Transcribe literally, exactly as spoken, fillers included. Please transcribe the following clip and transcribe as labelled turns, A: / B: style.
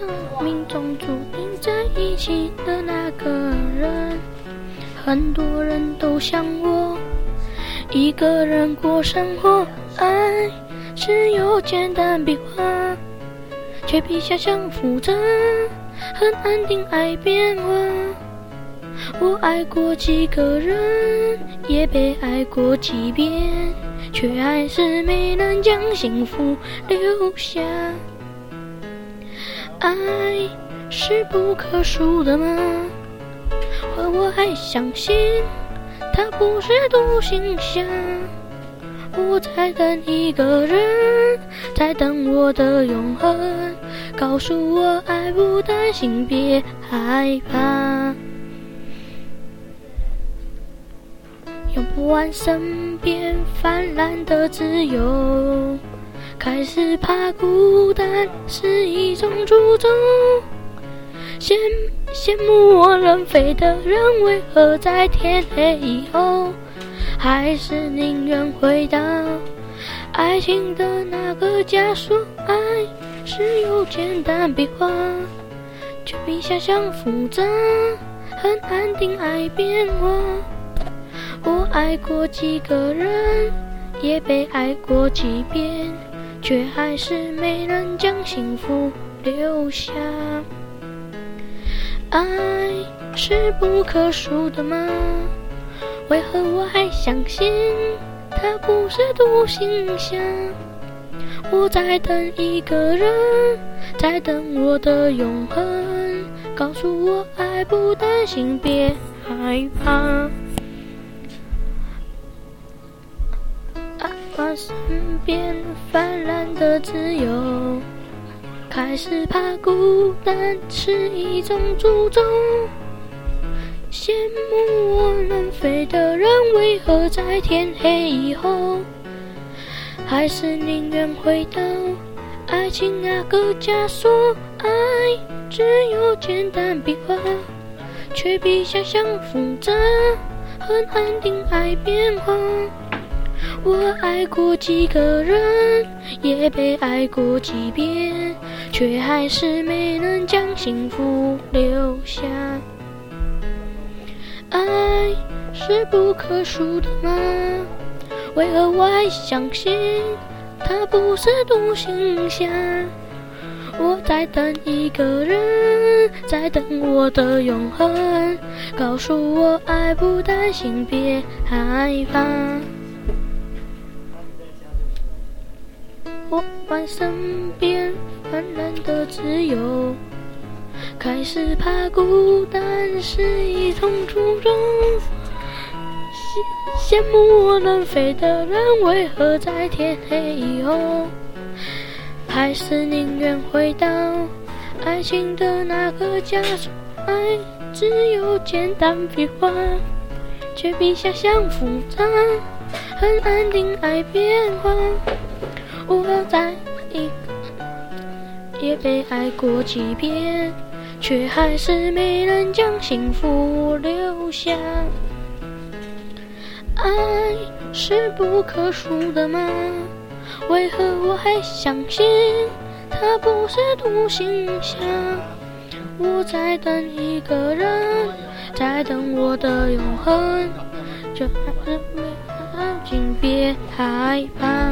A: 命中注定在一起的那个人。很多人都像我一个人过生活，爱只有简单笔画，却比想象复杂，很安定爱变化。我爱过几个人，也被爱过几遍，却还是没能将幸福留下。爱是不可数的吗？而我还相信它不是独行侠。我在等一个人，在等我的永恒，告诉我爱不担心，别害怕。用不完身边泛滥的自由，开始怕孤单是一种诅咒。羡羡慕我能飞的人，为何在天黑以后，还是宁愿回到爱情的那个枷锁？爱只有简单笔画，却比想象复杂，很安定爱变化。我爱过几个人，也被爱过几遍，却还是没能将幸福留下。爱是不可数的吗？为何我还相信它不是独行侠？我在等一个人，在等我的永恒，告诉我爱不担心，别害怕。爱身边泛滥的自由，开始怕孤单是一种诅咒。羡慕我能飞的人，为何在天黑以后，还是宁愿回到爱情那个枷锁？爱只有简单笔画，却比想象复杂，很安定爱变化。我爱过几个人，也被爱过几遍，却还是没能将幸福留下。爱是不可数的吗？为何我还相信它不是独行侠？我在等一个人，在等我的永恒，告诉我爱不担心，别害怕。我爱身边泛滥的自由，开始怕孤单是一种诅咒。羡慕我能飞的人，为何在天黑以后，还是宁愿回到爱情的那个枷锁？爱只有简单笔画，却比想象复杂，很安定爱变化。我在一个也被爱过几遍，却还是没能将幸福留下。爱是不可数的吗？为何我还相信它不是独行侠？我在等一个人，在等我的永恒，就还是没能紧，别害怕。